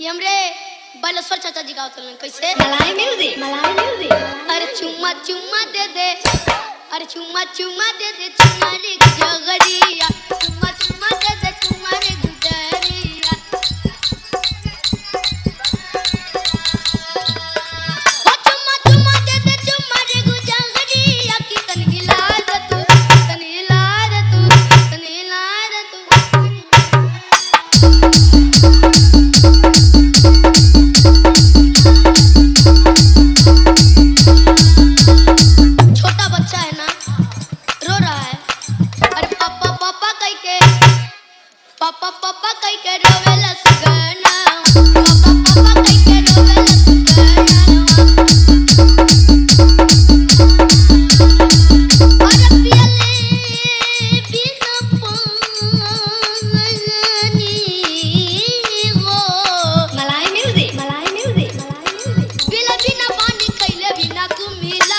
ये हमरे बालेश्वर चाचा जी गावत रहलन कैसे मलाई म्यूजिक अरे चुम्मा चुम्मा दे दे अरे चुम्मा चुम्मा दे दे चुम्मारी जगरिया चुम्मा चुम्मा दे दे चुम्मारी गुजरिया ओ चुम्मा चुम्मा दे दे चुम्मारी गुजरिया की तन हिला दे तू तन हिला दे तू तन हिला दे तू छोटा बच्चा है ना रो रहा है अरे पापा पापा कह के रोवेला सुगना पापा पापा कह के रोवेला सुगना अरे पियले बिना पानी वो मलाई म्यूजिक पियले बिना पानी कैले बिना कुमिला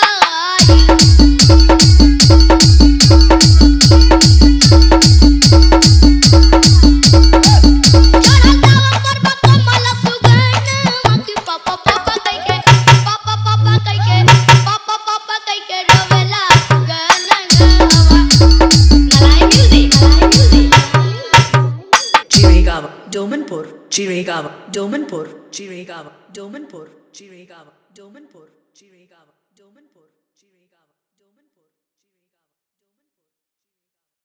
Chiregawa, Domanpur, Chiregawa, Domanpur, Chiregawa, Domanpur, Chiregawa.